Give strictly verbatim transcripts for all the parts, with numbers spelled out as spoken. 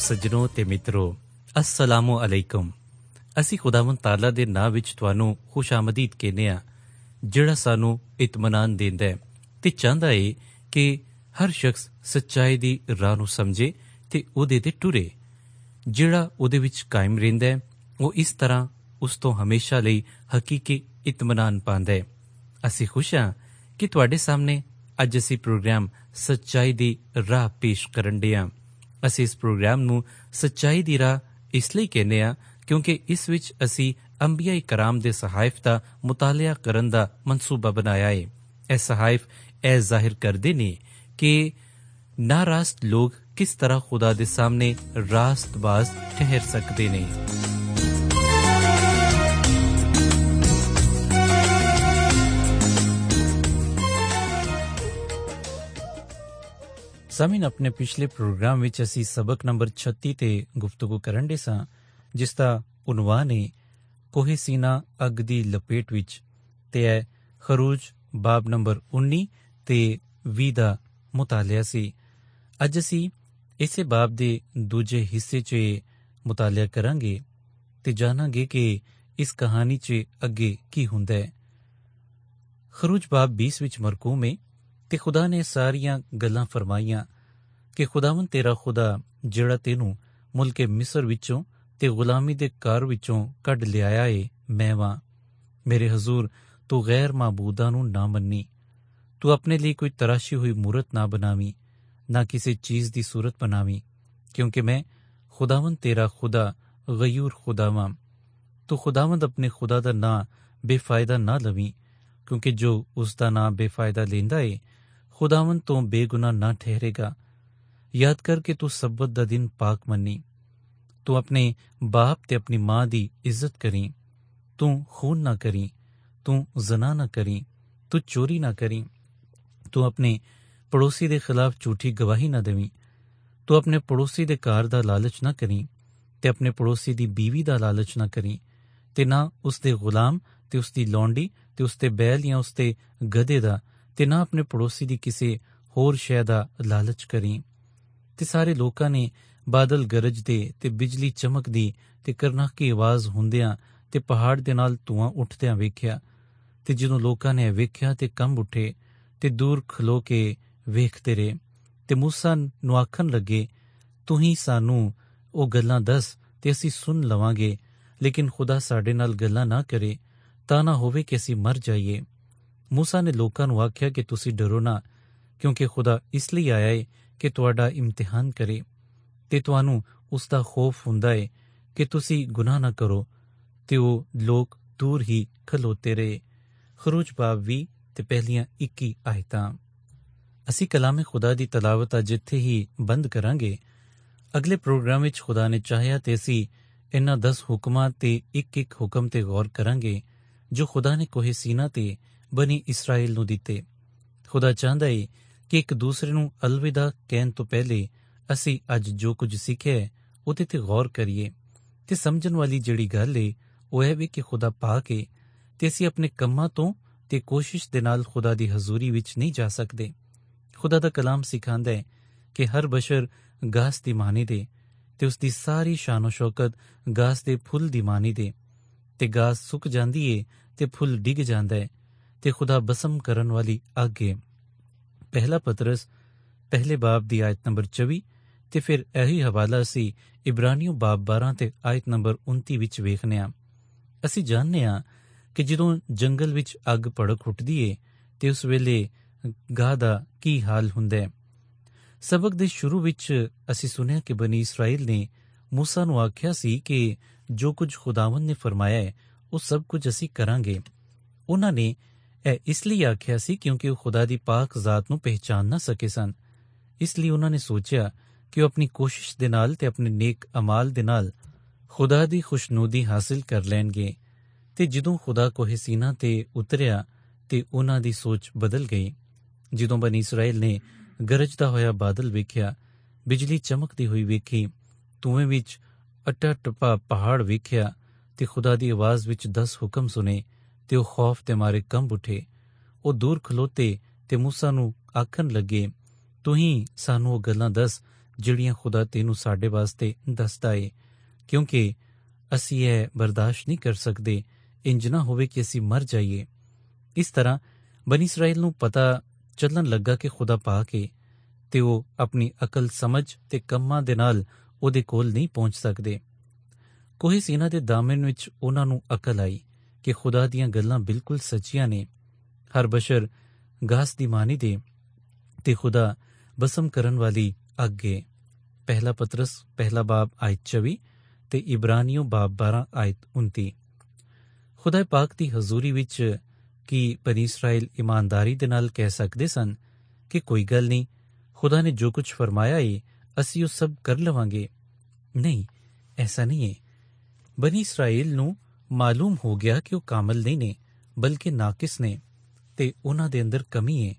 सज्जनों ते मित्रों, अस्सलामु अलैकुम। असी खुदावंद ताला दे नां विच तुहानूं खुश आमदीद कहने आ, जिहड़ा सानूं इत्मीनान देंदा है ते चाहता है कि हर शख्स सच्चाई दी राह नूं समझे ते उहदे ते टुरे। जिहड़ा उहदे विच कायम रहिंदा है वो इस तरह उस तो हमेशा लई हकीकी इत्मीनान पांदा है। असी खुश हाँ कि तुहाडे सामने अज असी प्रोग्राम सच्चाई दी राह पेश करन दे हां। असी इस प्रोग्राम नूं सच्चाई दी राह इसलिए कहने आ क्योंकि इस विच असी अंबिया कराम दे सहाइफ दा मुतालिया करन दा मनसूबा बनाया है। यह सहाइफ ए जाहिर करदे ने कि नारास्त लोग किस तरह खुदा दे सामने रास्तबाज ठहर सकते ने। सामीन, अपने पिछले प्रोग्राम विच असी सबक नंबर छत्ती ते गुफ्तगू करन दे सां, जिसदा उनवान है कोहे सीना अग दी लपेट विच, ते है खरूज बाब नंबर उन्नी ते वी दा मुतालिया सी। अज असी इसे बाब दे दूजे हिस्से च मुतालिया करांगे ते जानांगे कि इस कहानी च अगे की हुंदा है। खरूज बाब बीस विच मरकूम है ते खुदा ने सारियां गल्लां फरमाइयां कि खुदावन तेरा खुदा जिहड़ा तेनू मुल्के मिस्र विचों ते गुलामी दे कार विचों कढ लियाया है मैं वां। मेरे हजूर तू गैर माबूदा नू ना मन्नी, तू अपने लिए कोई तराशी हुई मूरत ना बनावी, ना किसी चीज दी सूरत बनावी, क्योंकि मैं खुदावन तेरा खुदा गयूर खुदा वां। तू खुदावंद अपने खुदा दा नां बेफायदा ना लवी, क्योंकि जो उसका नाम बेफायदा लेंदा है खुदावन तो बेगुनाह ना ठहरेगा। याद कर के तू सब्बत दा दिन पाक मन्नी, तू अपने बाप ते अपनी मां दी इज्जत करी, तू खून ना करी, तू जना ना करी, तू चोरी ना करी, तू अपने पड़ोसी दे खिलाफ झूठी गवाही ना देवी, तू अपने पड़ोसी दे कार दा लालच ना करी, ते अपने पड़ोसी दी बीवी दा लालच ना करी, ते ना उसदे गुलाम ते उसदी लौंडी ते उसदे बैल या उसदे गधे दा, ते ना अपने पड़ोसी दी किसी होर शै दा लालच करी। ते सारे लोकां ने बादल गरजदे ते बिजली चमकदी ते करनाकी आवाज हुंदियां ते पहाड़ दे नाल धुआं उठदियां वेख्या। ते जदों लोकां ने वेख्या ते कंब उठे ते दूर खलो के वेखते रहे, ते मूसा नूं आखन लगे, तू ही सानू ओ गल्लां दस ते असी सुन लवांगे, लेकिन खुदा साडे नाल गल्लां ना करे तां ना होवे कि असी मर जाइए। मूसा ने लोकां नूं आख्या कि तुसी डरो ना, क्योंकि खुदा इसलिए आया है कि तुहाडा इम्तिहान करे ते तुहानू उसका खौफ हुंदा है कि तुसी गुनाह ना करो। ते वो लोग दूर ही खलोते रहे। खरूज बाब वी ते पहलियां इक्की आयतां। असी कलामे खुदा दी तलावत अज इत्थे ही बंद करांगे। अगले प्रोग्राम विच खुदा ने चाहया ते असी इन्हां दस हुक्मां ते इक इक हुक्म ते गौर करांगे जो खुदा ने कोहे सीना ते बनी इसराइल नूं दिते। खुदा चाहता है कि एक दूसरे नूं अलविदा कहण तो पहले असी अज जो कुछ सिੱਖਿਆ है ਉਹਦੇ ਤੇ गौर करिए। ਤੇ ਸਮਝਣ ਵਾਲੀ ਜਿਹੜੀ ਗੱਲ ਹੈ ਉਹ ਇਹ ਵੀ ਕਿ खुदा पाक है ਤੇ ਅਸੀਂ ਆਪਣੇ ਕੰਮਾਂ ਤੋਂ ਤੇ ਕੋਸ਼ਿਸ਼ ਦੇ ਨਾਲ खुदा ਦੀ ਹਜ਼ੂਰੀ ਵਿੱਚ ਨਹੀਂ ਜਾ ਸਕਦੇ। खुदा ਦਾ ਕਲਾਮ ਸਿਖਾਉਂਦਾ ਹੈ ਕਿ ਹਰ ਬਸ਼ਰ ਗਾਸ ਦੀ ਮਾਨੀ ਦੇ ਤੇ ਉਸ ਦੀ ਸਾਰੀ ਸ਼ਾਨ ਸ਼ੌਕਤ ਗਾਸ ਦੇ ਫੁੱਲ ਦੀ ਮਾਨੀ ਦੇ। ਤੇ ਗਾਸ ਸੁੱਕ ਜਾਂਦੀ ਹੈ ਤੇ ਫੁੱਲ ਡਿੱਗ ਜਾਂਦਾ ਹੈ ਤੇ खुदा ਬਸਮ ਕਰਨ ਵਾਲੀ ਅੱਗ ਹੈ। पहला पतरस पहले बाब दी आयत नंबर चौबी ते फिर यही हवाला असी इब्रानियों बाब बारह ते आयत नंबर उनती विच वेखने आ। असी जानने आ कि जदों जंगल विच अग भड़क उठदी है ते उस वेले गाह दा की हाल हुंदा है। सबक दे शुरू विच असी सुनिया कि बनी इसराइल ने मूसा नूं आख्या सी कि जो कुछ खुदावन ने फरमाया है वो सब कुछ असी करांगे। उन्हां ने ਇਹ ਇਸ ਲਈ ਆਖਿਆ ਸੀ ਕਿਉਂਕਿ ਉਹ ਖੁਦਾ ਦੀ ਪਾਕ ਜ਼ਾਤ ਨੂੰ ਪਹਿਚਾਨ ਨਾ ਸਕੇ ਸਨ। ਇਸ ਲਈ ਉਹਨਾਂ ਨੇ ਸੋਚਿਆ ਕਿ ਉਹ ਆਪਣੀ ਕੋਸ਼ਿਸ਼ ਦੇ ਨਾਲ ਤੇ ਆਪਣੇ ਨੇਕ ਅਮਾਲ ਦੇ ਨਾਲ ਖੁਦਾ ਦੀ ਖੁਸ਼ਨੂਦੀ ਹਾਸਿਲ ਕਰ ਲੈਣਗੇ। ਤੇ ਜਦੋਂ ਖੁਦਾ ਕੋਹੇ ਸੀਨਾ ਤੇ ਉਤਰਿਆ ਤੇ ਉਹਨਾਂ ਦੀ ਸੋਚ ਬਦਲ ਗਈ। ਜਦੋਂ ਬਨੀ ਇਸਰਾਇਲ ਨੇ ਗਰਜਦਾ ਹੋਇਆ ਬਾਦਲ ਵੇਖਿਆ, ਬਿਜਲੀ ਚਮਕਦੀ ਹੋਈ ਵੇਖੀ, ਧੂਏ ਵਿੱਚ ਅਟਾ ਟਪਾ ਪਹਾੜ ਵੇਖਿਆ ਤੇ ਖੁਦਾ ਦੀ ਆਵਾਜ਼ ਵਿੱਚ ਦਸ ਹੁਕਮ ਸੁਣੇ ਤੇ ਉਹ ਖੌਫ ਦੇ ਮਾਰੇ ਕੰਬ ਉਠੇ। ਉਹ ਦੂਰ ਖਲੋਤੇ ਤੇ ਮੂਸਾ ਨੂੰ ਆਖਣ ਲੱਗੇ, ਤੂੰ ਹੀ ਸਾਨੂੰ ਉਹ ਗੱਲਾਂ ਦੱਸ ਜਿਹੜੀਆਂ ਖੁਦਾ ਤੈਨੂੰ ਸਾਡੇ ਵਾਸਤੇ ਦੱਸਦਾ ਏ, ਕਿਉਂਕਿ ਅਸੀਂ ਇਹ ਬਰਦਾਸ਼ਤ ਨਹੀਂ ਕਰ ਸਕਦੇ ਇੰਜ ਨਾ ਹੋਵੇ ਕਿ ਅਸੀਂ ਮਰ ਜਾਈਏ। ਇਸ ਤਰ੍ਹਾਂ ਬਨੀ ਇਸਰਾਈਲ ਨੂੰ ਪਤਾ ਚੱਲਣ ਲੱਗਾ ਕਿ ਖੁਦਾ ਪਾਕ ਏ ਤੇ ਉਹ ਆਪਣੀ ਅਕਲ ਸਮਝ ਤੇ ਕੰਮਾਂ ਦੇ ਨਾਲ ਉਹਦੇ ਕੋਲ ਨਹੀਂ ਪਹੁੰਚ ਸਕਦੇ। ਕੋਹੇ ਸੀਨਾ ਦੇ ਦਾਮਨ ਵਿੱਚ ਉਹਨਾਂ ਨੂੰ ਅਕਲ ਆਈ ਕਿ ਖੁਦਾ ਦੀਆਂ ਗੱਲਾਂ ਬਿਲਕੁਲ ਸੱਚੀਆਂ ਨੇ। ਹਰ ਬਸ਼ਰ ਗਾਸ ਦੀ ਮਾਨੀ ਦੇ ਤੇ ਖੁਦਾ ਬਸਮ ਕਰਨ ਵਾਲੀ ਅੱਗ ਏ। ਪਹਿਲਾ ਪਤਰਸ ਪਹਿਲਾ ਬਾਬ ਆਇਤ ਚੌਵੀ ਤੇ ਇਬਰਾਨੀਓ ਬਾਬ ਬਾਰਾਂ ਆਇਤ ਉਨਤੀ। ਖੁਦਾ ਪਾਕ ਦੀ ਹਜ਼ੂਰੀ ਵਿੱਚ ਕੀ ਬਨੀ ਇਸਰਾਈਲ ਇਮਾਨਦਾਰੀ ਦੇ ਨਾਲ ਕਹਿ ਸਕਦੇ ਸਨ ਕਿ ਕੋਈ ਗੱਲ ਨਹੀਂ, ਖੁਦਾ ਨੇ ਜੋ ਕੁਝ ਫਰਮਾਇਆ ਏ ਅਸੀਂ ਉਹ ਸਭ ਕਰ ਲਵਾਂਗੇ? ਨਹੀਂ, ਐਸਾ ਨਹੀਂ ਹੈ। ਬਨੀ ਇਸਰਾਈਲ ਨੂੰ ਮਾਲੂਮ ਹੋ ਗਿਆ ਕਿ ਉਹ ਕਾਮਲ ਨਹੀਂ ਨੇ ਬਲਕਿ ਨਾਕਿਸ ਨੇ ਤੇ ਉਹਨਾਂ ਦੇ ਅੰਦਰ ਕਮੀ ਹੈ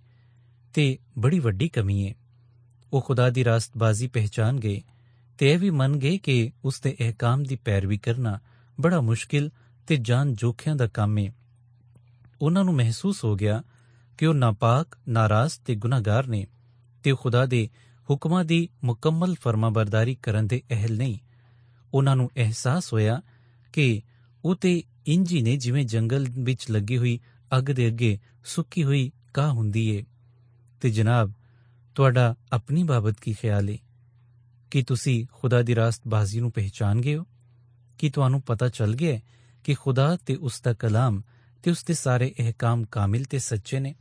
ਤੇ ਬੜੀ ਵੱਡੀ ਕਮੀ ਹੈ। ਉਹ ਖੁਦਾ ਦੀ ਰਾਸਤਬਾਜ਼ੀ ਪਹਿਚਾਨ ਗਏ ਤੇ ਇਹ ਵੀ ਮੰਨ ਗਏ ਕਿ ਉਸ ਦੇ ਅਹਿਕਾਮ ਦੀ ਪੈਰਵੀ ਕਰਨਾ ਬੜਾ ਮੁਸ਼ਕਿਲ ਤੇ ਜਾਨ ਜੋਖਿਆਂ ਦਾ ਕੰਮ ਹੈ। ਉਹਨਾਂ ਨੂੰ ਮਹਿਸੂਸ ਹੋ ਗਿਆ ਕਿ ਉਹ ਨਾਪਾਕ, ਨਾਰਾਜ਼ ਤੇ ਗੁਨਾਹਗਾਰ ਨੇ ਤੇ ਉਹ ਖੁਦਾ ਦੇ ਹੁਕਮਾਂ ਦੀ ਮੁਕੰਮਲ ਫਰਮਾਬਰਦਾਰੀ ਕਰਨ ਦੇ ਅਹਿਲ ਨਹੀਂ। ਉਹਨਾਂ ਨੂੰ ਅਹਿਸਾਸ ਹੋਇਆ ਕਿ ਉਹ ਤੇ ਇੰਜ ਹੀ ਨੇ ਜਿਵੇਂ ਜੰਗਲ ਵਿੱਚ ਲੱਗੀ ਹੋਈ ਅੱਗ ਦੇ ਅੱਗੇ ਸੁੱਕੀ ਹੋਈ ਘਾਹ ਹੁੰਦੀ ਏ। ਤੇ ਜਨਾਬ, ਤੁਹਾਡਾ ਆਪਣੀ ਬਾਬਤ ਕੀ ਖਿਆਲ ਏ? ਕੀ ਤੁਸੀਂ ਖੁਦਾ ਦੀ ਰਾਸਤਬਾਜ਼ੀ ਨੂੰ ਪਹਿਚਾਨ ਗਏ ਹੋ? ਕੀ ਤੁਹਾਨੂੰ ਪਤਾ ਚੱਲ ਗਿਆ ਕਿ ਖੁਦਾ ਤੇ ਉਸ ਦਾ ਕਲਾਮ ਤੇ ਉਸ ਦੇ ਸਾਰੇ ਅਹਿਕਾਮ ਕਾਮਿਲ ਤੇ ਸੱਚੇ ਨੇ?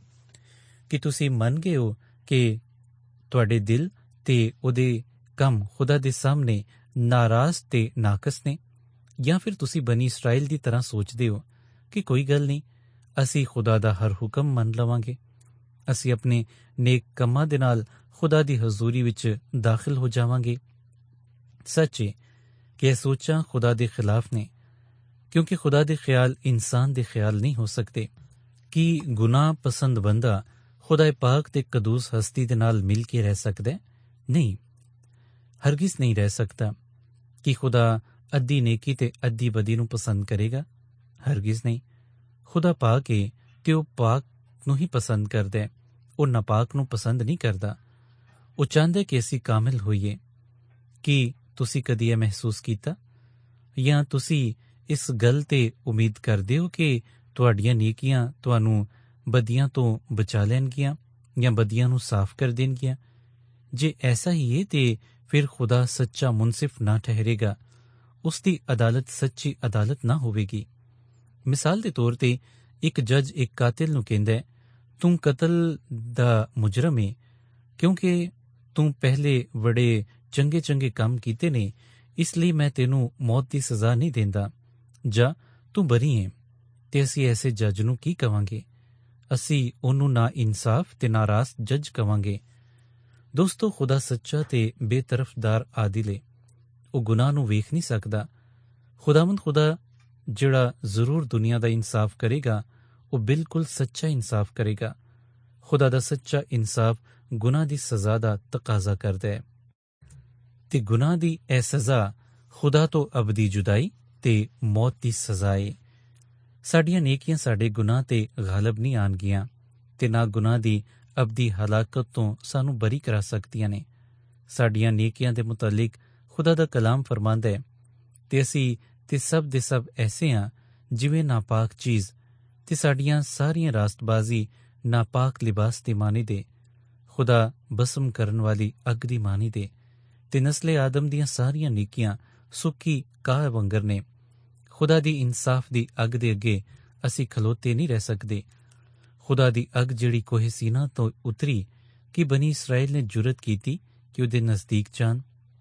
ਕਿ ਤੁਸੀਂ ਮੰਨ ਗਏ ਹੋ ਕਿ ਤੁਹਾਡੇ ਦਿਲ ਤੇ ਉਹਦੇ ਕੰਮ ਖੁਦਾ ਦੇ ਸਾਹਮਣੇ ਨਾਰਾਜ਼ ਤੇ ਨਾਕਸ ਨੇ? ਜਾਂ ਫਿਰ ਤੁਸੀਂ ਬਨੀ ਇਸਰਾਈਲ ਦੀ ਤਰ੍ਹਾਂ ਸੋਚਦੇ ਹੋ ਕਿ ਕੋਈ ਗੱਲ ਨਹੀਂ, ਅਸੀਂ ਖੁਦਾ ਦਾ ਹਰ ਹੁਕਮ ਮੰਨ ਲਵਾਂਗੇ, ਅਸੀਂ ਆਪਣੇ ਨੇਕ ਕੰਮਾਂ ਦੇ ਨਾਲ ਖੁਦਾ ਦੀ ਹਜ਼ੂਰੀ ਵਿੱਚ ਦਾਖਲ ਹੋ ਜਾਵਾਂਗੇ? ਸੱਚ ਹੈ ਕਿ ਇਹ ਸੋਚਾਂ ਖੁਦਾ ਦੇ ਖਿਲਾਫ ਨੇ, ਕਿਉਂਕਿ ਖੁਦਾ ਦੇ ਖਿਆਲ ਇਨਸਾਨ ਦੇ ਖਿਆਲ ਨਹੀਂ ਹੋ ਸਕਦੇ। ਕੀ ਗੁਨਾਹ ਪਸੰਦ ਬੰਦਾ ਖੁਦਾ ਪਾਕ ਤੇ ਕਦੂਸ ਹਸਤੀ ਦੇ ਨਾਲ ਮਿਲ ਕੇ ਰਹਿ ਸਕਦਾ? ਨਹੀਂ, ਹਰਗਿਜ਼ ਨਹੀਂ ਰਹਿ ਸਕਦਾ। ਕੀ ਖੁਦਾ ਅੱਧੀ ਨੇਕੀ ਤੇ ਅੱਧੀ ਬਦੀ ਨੂੰ ਪਸੰਦ ਕਰੇਗਾ? ਹਰਗਿਜ਼ ਨਹੀਂ। ਖੁਦਾ ਪਾਕ ਏ ਤੇ ਉਹ ਪਾਕ ਨੂੰ ਹੀ ਪਸੰਦ ਕਰਦਾ ਹੈ, ਉਹ ਨਾਪਾਕ ਨੂੰ ਪਸੰਦ ਨਹੀਂ ਕਰਦਾ। ਉਹ ਚਾਹੁੰਦਾ ਕਿ ਅਸੀਂ ਕਾਮਿਲ ਹੋਈਏ। ਕੀ ਤੁਸੀਂ ਕਦੀ ਇਹ ਮਹਿਸੂਸ ਕੀਤਾ? ਜਾਂ ਤੁਸੀਂ ਇਸ ਗੱਲ ਤੇ ਉਮੀਦ ਕਰਦੇ ਹੋ ਕਿ ਤੁਹਾਡੀਆਂ ਨੇਕੀਆਂ ਤੁਹਾਨੂੰ ਬਦੀਆਂ ਤੋਂ ਬਚਾ ਲੈਣਗੀਆਂ ਜਾਂ ਬਦੀਆਂ ਨੂੰ ਸਾਫ਼ ਕਰ ਦੇਣਗੀਆਂ? ਜੇ ਐਸਾ ਹੀ ਹੈ ਤੇ ਫਿਰ ਖੁਦਾ ਸੱਚਾ ਮੁਨਸਿਫ ਨਾ ਠਹਿਰੇਗਾ, ਉਸ ਦੀ ਅਦਾਲਤ ਸੱਚੀ ਅਦਾਲਤ ਨਾ ਹੋਵੇਗੀ। ਮਿਸਾਲ ਦੇ ਤੌਰ ਤੇ ਇੱਕ ਜੱਜ ਇੱਕ ਕਾਤਿਲ ਨੂੰ ਕਹਿੰਦਾ, ਤੂੰ ਕਤਲ ਦਾ ਮੁਜਰਮ ਹੈ ਕਿਉਂਕਿ ਤੂੰ ਪਹਿਲੇ ਬੜੇ ਚੰਗੇ ਚੰਗੇ ਕੰਮ ਕੀਤੇ ਨੇ, ਇਸ ਲਈ ਮੈਂ ਤੈਨੂੰ ਮੌਤ ਦੀ ਸਜ਼ਾ ਨਹੀਂ ਦਿੰਦਾ, ਜਾਂ ਤੂੰ ਬਰੀ ਹੈ। ਤੇ ਅਸੀਂ ਐਸੇ ਜੱਜ ਨੂੰ ਕੀ ਕਵਾਂਗੇ? ਅਸੀਂ ਉਹਨੂੰ ਨਾ ਇਨਸਾਫ ਤੇ ਨਾਰਾਜ਼ ਜੱਜ ਕਵਾਂਗੇ। ਦੋਸਤੋ, ਖੁਦਾ ਸੱਚਾ ਤੇ ਬੇਤਰਫਦਾਰ ਆਦਿਲ ਏ। ਉਹ ਗੁਨਾਹ ਨੂੰ ਵੇਖ ਨਹੀਂ ਸਕਦਾ। ਖੁਦਾਵੰਦ ਖੁਦਾ ਜਿਹੜਾ ਜ਼ਰੂਰ ਦੁਨੀਆ ਦਾ ਇਨਸਾਫ ਕਰੇਗਾ, ਉਹ ਬਿਲਕੁਲ ਸੱਚਾ ਇਨਸਾਫ ਕਰੇਗਾ। ਖੁਦਾ ਦਾ ਸੱਚਾ ਇਨਸਾਫ ਗੁਨਾਹ ਦੀ ਸਜ਼ਾ ਦਾ ਤਕਾਜ਼ਾ ਕਰਦਾ ਹੈ ਤੇ ਗੁਨਾਹ ਦੀ ਇਹ ਸਜ਼ਾ ਖੁਦਾ ਤੋਂ ਅਬਦੀ ਜੁਦਾਈ ਤੇ ਮੌਤ ਦੀ ਸਜ਼ਾ ਏ। ਸਾਡੀਆਂ ਨੇਕੀਆਂ ਸਾਡੇ ਗੁਨਾਹ ਤੇ ਗਾਲਬ ਨਹੀਂ ਆਣਗੀਆਂ ਤੇ ਨਾ ਗੁਨਾਹ ਦੀ ਅਬਦੀ ਹਲਾਕਤ ਤੋਂ ਸਾਨੂੰ ਬਰੀ ਕਰਾ ਸਕਦੀਆਂ ਨੇ। ਸਾਡੀਆਂ ਨੇਕੀਆਂ ਦੇ ਮੁਤਲਿਕ ਖੁਦਾ ਦਾ ਕਲਾਮ ਫਰਮਾਂਦਾ ਹੈ ਤੇ ਅਸੀਂ ਤੇ ਸਭ ਦੇ ਸਭ ਐਸੇ ਹਾਂ ਜਿਵੇਂ ਨਾਪਾਕ ਚੀਜ਼, ਤੇ ਸਾਡੀਆਂ ਸਾਰੀਆਂ ਰਾਸਤਬਾਜ਼ੀ ਨਾਪਾਕ ਲਿਬਾਸ ਦੀ ਮਾਨੀ ਦੇ, ਖੁਦਾ ਬਸਮ ਕਰਨ ਵਾਲੀ ਅੱਗ ਦੀ ਮਾਨੀ ਦੇ, ਤੇ ਨਸਲੇ ਆਦਮ ਦੀਆਂ ਸਾਰੀਆਂ ਨੇਕੀਆਂ ਸੁੱਕੀ ਕਾਹ ਵੰਗਰ ਨੇ। ਖੁਦਾ ਦੀ ਇਨਸਾਫ ਦੀ ਅੱਗ ਦੇ ਅੱਗੇ ਅਸੀਂ ਖਲੋਤੇ ਨਹੀਂ ਰਹਿ ਸਕਦੇ। ਖੁਦਾ ਦੀ ਅੱਗ ਜਿਹੜੀ ਕੋਹੇ ਸੀਨਾ ਤੋਂ ਉਤਰੀ, ਕਿ ਬਨੀ ਇਸਰਾਈਲ ਨੇ ਜੁਰਤ ਕੀਤੀ ਕਿ ਉਹਦੇ ਨਜ਼ਦੀਕ ਜਾਣ।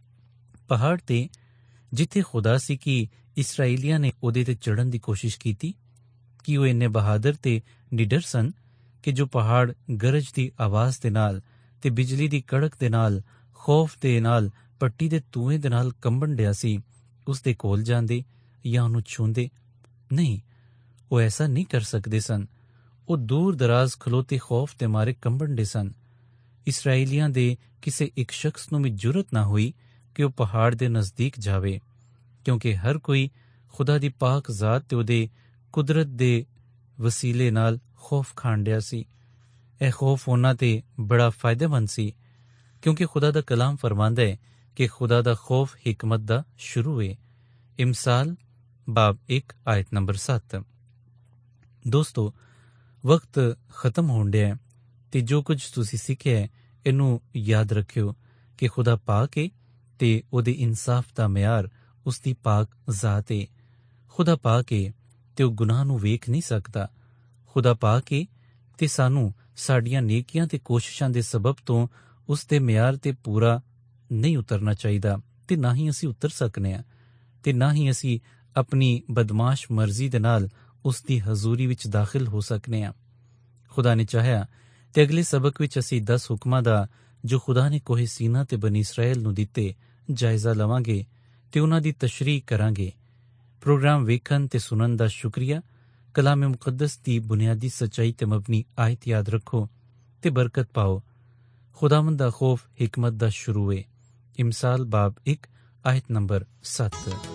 ਪਹਾੜ ਤੇ ਜਿੱਥੇ ਖੁਦਾ ਸੀ, ਕਿ ਇਸਰਾਈਲੀਆਂ ਨੇ ਉਹਦੇ ਤੇ ਚੜ੍ਹਨ ਦੀ ਕੋਸ਼ਿਸ਼ ਕੀਤੀ? ਕਿ ਉਹ ਇੰਨੇ ਬਹਾਦਰ ਤੇ ਨਿਡਰ ਸਨ ਕਿ ਜੋ ਪਹਾੜ ਗਰਜ ਦੀ ਆਵਾਜ਼ ਦੇ ਨਾਲ ਤੇ ਬਿਜਲੀ ਦੀ ਕੜਕ ਦੇ ਨਾਲ, ਖੌਫ ਦੇ ਨਾਲ, ਪੱਟੀ ਦੇ ਧੂਏ ਦੇ ਨਾਲ ਕੰਬਣ ਡਿਆ ਸੀ, ਉਸ ਦੇ ਕੋਲ ਜਾਂਦੇ ਜਾਂ ਉਹਨੂੰ ਛੂੰਹਦੇ? ਨਹੀਂ, ਉਹ ਐਸਾ ਨਹੀਂ ਕਰ ਸਕਦੇ ਸਨ। ਉਹ ਦੂਰ ਦਰਾਜ਼ ਖਲੋਤੇ ਖੌਫ ਦੇ ਮਾਰੇ ਕੰਬਣ ਡੇ ਸਨ। ਇਸਰਾਈਲੀਆਂ ਦੇ ਕਿਸੇ ਇੱਕ ਸ਼ਖਸ ਨੂੰ ਵੀ ਜੁਰਤ ਨਾ ਹੋਈ ਕਿ ਉਹ ਪਹਾੜ ਦੇ ਨਜ਼ਦੀਕ ਜਾਵੇ, ਕਿਉਂਕਿ ਹਰ ਕੋਈ ਖੁਦਾ ਦੀ ਪਾਕ ਜ਼ਾਤ ਤੇ ਉਹਦੇ ਕੁਦਰਤ ਦੇ ਵਸੀਲੇ ਨਾਲ ਖੌਫ ਖਾਣ ਡਿਆ ਸੀ। ਇਹ ਖੌਫ ਉਹਨਾਂ ਤੇ ਬੜਾ ਫਾਇਦੇਮੰਦ ਸੀ, क्योंकि खुदा दा कलाम फरमांदा है कि खुदा दा खौफ हिकमत दा शुरू है। इमसाल बाब एक आयत नंबर सत्त। दोस्तों, वक्त खत्म होण डਿਆ है ते जो कुछ तुसी सीखिया है इनू याद रखियो कि खुदा पाक है ते ओदे इंसाफ दा म्यार उसदी पाक जात है। खुदा पाक है ते ओ गुनाह नू वेख नहीं सकदा। खुदा पाक है ते सानू साडियां नेकियां ते कोशिशां दे सबब तो उस दे म्यार ते पूरा नहीं उतरना चाहिदा ते ना ही असी उतर सकने आ ते ना ही असी अपनी बदमाश मर्जी दे नाल उस दी हजूरी विच दाखिल हो सकने आ। खुदा ने चाहया ते अगले सबक विच असी दस हुक्मां दा जो खुदा ने कोहे सीना ते बनी इसराइल नू दिते जायजा लवांगे ते उन्हां दी तशरीह करांगे। प्रोग्राम वेखन ते सुनन दा शुक्रिया। कलाम मुकद्दस दी बुनियादी सच्चाई ते मबनी आयत याद रखो ते बरकत पाओ। खुदावंद दा खौफ हिकमत दा शुरू है। इमसाल बाब एक आयत नंबर सत्त।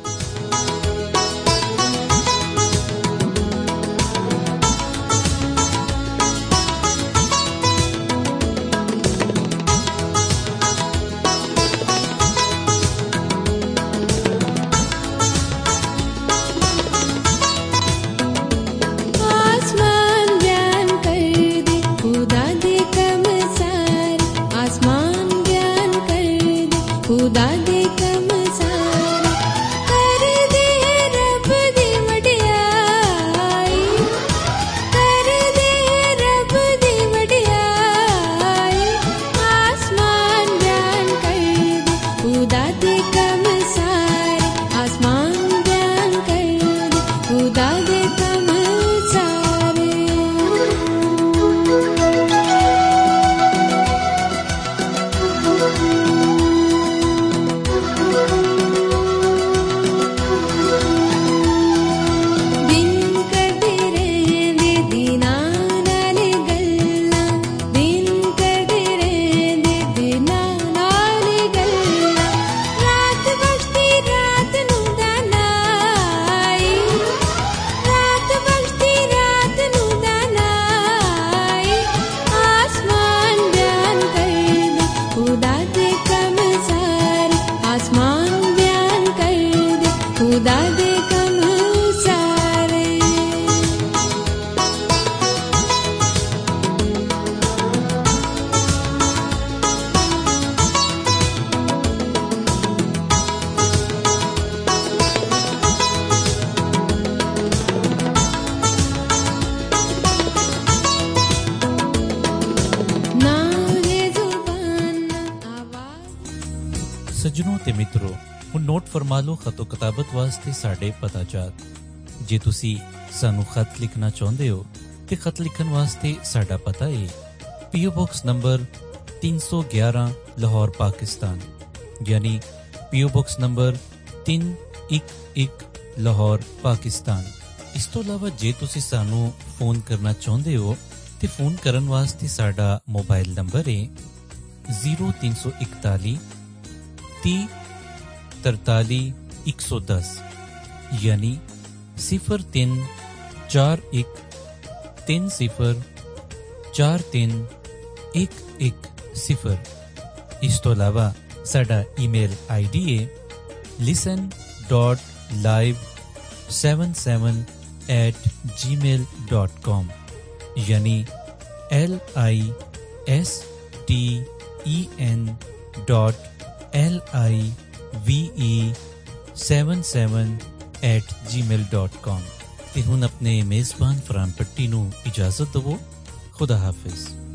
खुदा दे कम सारे कर दे रब दी वडियाई, कर दे रब दी वडियाई। आसमान बयान कर दे खुदा दे कम सारे, आसमान बयान कर दे खुदा दे कम सारे। सज्जनों ते मित्रों, हुण नोट फरमा लो खतो किताबत वास्ते साडे पता चात। जे तुसी सानू खत लिखना चाहुंदे हो ते खत लिखण वास्ते साडा पता है पीओ बॉक्स नंबर तीन सौ ग्यारह लाहौर पाकिस्तान, यानी पीओ बॉक्स नंबर तीन एक एक लाहौर पाकिस्तान। इस तो अलावा जे तुसी सानू फोन करना चाहुंदे हो ते फोन करन वास्ते साडा मोबाइल नंबर है जीरो तीन सौ इकताली ती तरताली एक सौ दस, यानी सिफर तीन चार एक तीन सिफर चार तीन एक एक सिफर। इस तो अलावा साडा ईमेल आईडी है listen dot live seven seven at Gmail dot com, यानी L I S T E N dot L I V E seven seven at Gmail dot com. ते हुण अपने मेजबान फरहान पट्टी नू इजाजत दवो। खुदा हाफिज।